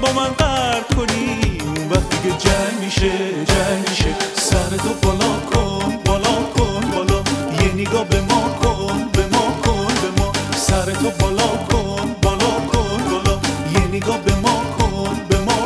با من قهر کنی اون وقت دیگه جنگ میشه سرتو بالا کن بالا یه نگاه به ما کن به ما سرتو بالا کن بالا یه نگاه به ما کن به ما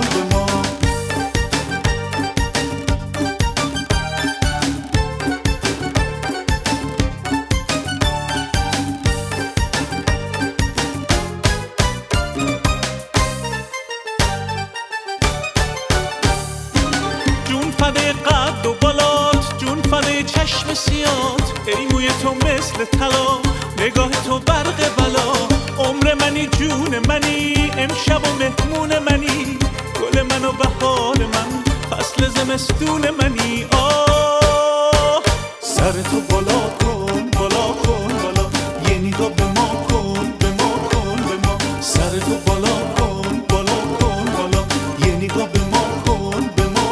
جون فدای قد و بالات، جون فدای چشم سیات، ای موی تو مثل طلا، نگاه تو برق بلا، عمر منی جون منی، امشب و مهمون منی، گل من و بهار من، فصل زمستون منی. آه سرتو بالا کن بالا یه نگاه به ما کن به ما سرتو بالا کن بالا یه نگاه به ما کن به ما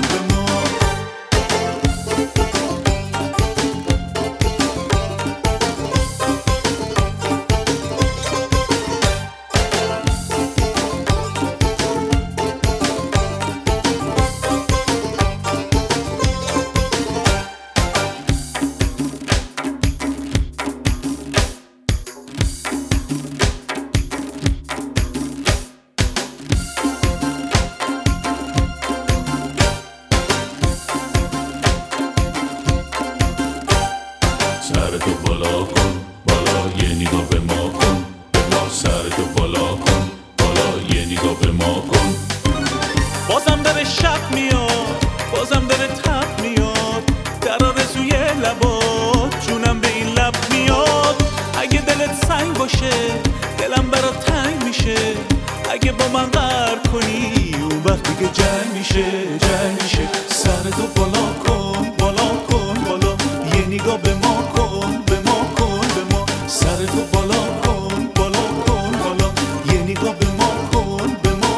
سرتو بالا کن بالا یه نگاه به ما کن سرتو بالا کن بالا یه نگاه به ما کن. بازم داره شب میاد بازم داره تب میاد در آرزوی لبات جونم به این لب میاد. اگه دلت سنگ باشه دلم برات تنگ میشه اگه با من قهر کنی اون وقت دیگه جنگ میشه سرتو بالا کن بالا یه نگاه به ما کن به ما سرتو بالا کن بالا یه نگاه به ما کن به ما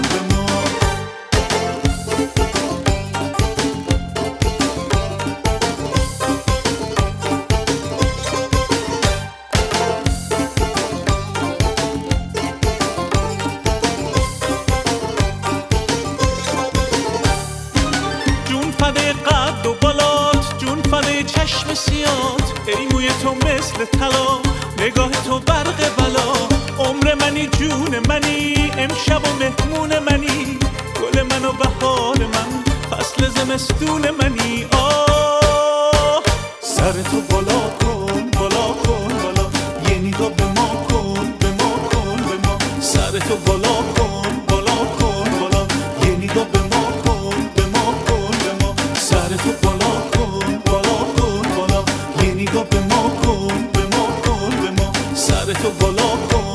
جون فدای قد و بالات، جون فدای چشم سیات، ای موی تو مثل طلا، نگاه تو برق بلا، عمر منی جون منی، امشب و مهمون منی، گل من و بهار من، فصل زمستون منی. آه سرتو بالا کن بالا یه نگاه به ما کن به ما سرتو بالا کن بالا یه نگاه به ما کن به ما سرتو بالا کن بالا یه نگاه به ما کن به ما سرتو بالا کن